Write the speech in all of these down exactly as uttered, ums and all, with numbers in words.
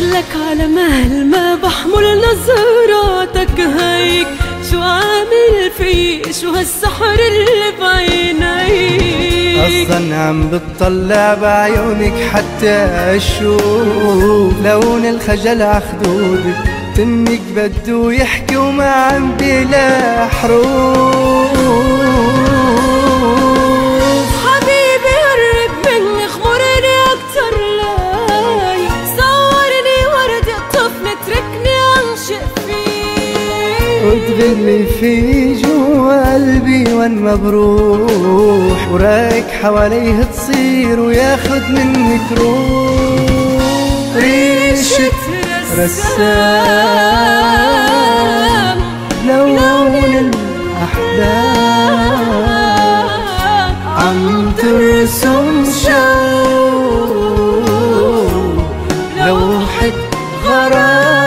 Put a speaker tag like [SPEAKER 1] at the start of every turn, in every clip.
[SPEAKER 1] لك على مهل ما بحمل نظراتك هيك، شو عامل في شو هالسحر اللي بعينيك؟
[SPEAKER 2] أصلاً عم بتطلع بعيونك حتى أشوف لون الخجل عخدودي، تمك بدو يحكي وما عم بلا حروف.
[SPEAKER 1] حبيبي قرب مني خمرني أكتر لاي، صورني ورد اقطفني اتركني أنشق فيك،
[SPEAKER 2] وتغلي في جوا قلبي وين ما بروح، ورايك حواليه تصير وياخد منك روح. ريشة رسام لون الأحلام، عم ترسم شوق لوحة غرام.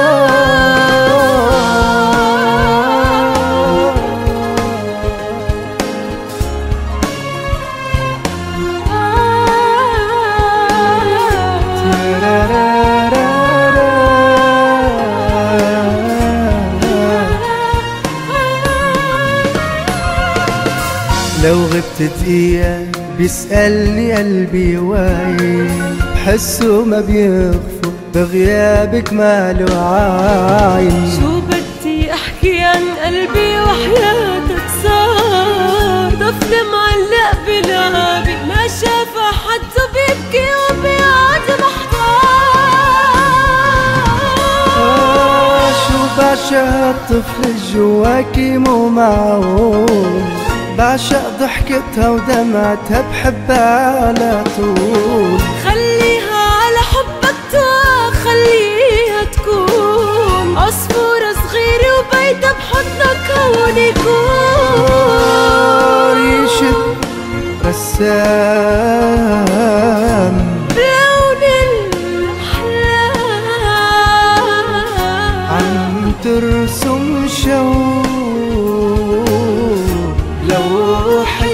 [SPEAKER 2] لو غبت دقيقة بيسألني قلبي وين، بحسه ما بيغفو بغيابك ماله عاين.
[SPEAKER 1] شو بدي احكي عن قلبي وحياتك صار طفل معلق بلعبي، ما شاف حد بيبكي وبيقعد محتار.
[SPEAKER 2] شو بعشق هالطفل جواكي مو معقول، بعشق ضحكتها ودمعتها بحبها على طول.
[SPEAKER 1] خليها على حبك تقع، خليها تكون عصفورة صغيرة وبيتها بحضنك هون يكون.
[SPEAKER 2] ريشة رسام
[SPEAKER 1] بلون الأحلام،
[SPEAKER 2] عم ترسم شوق لوحة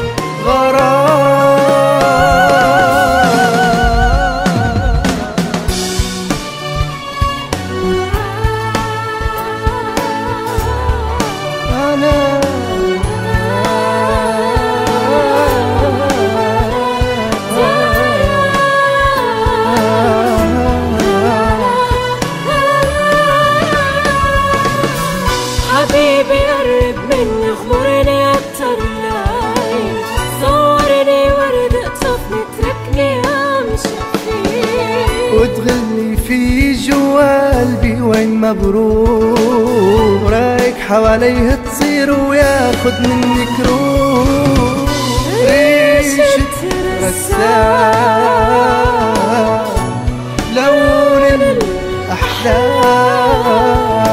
[SPEAKER 1] حبيبي قرب مني خمرني أكتر لاي، صورني ورد اقطفني اتركني أمشي فيك،
[SPEAKER 2] وتغلي في جوا قلبي وين ما بروح، ورايك حواليه تصير وياخد منك روح. ريشة رسام لون الأحلام،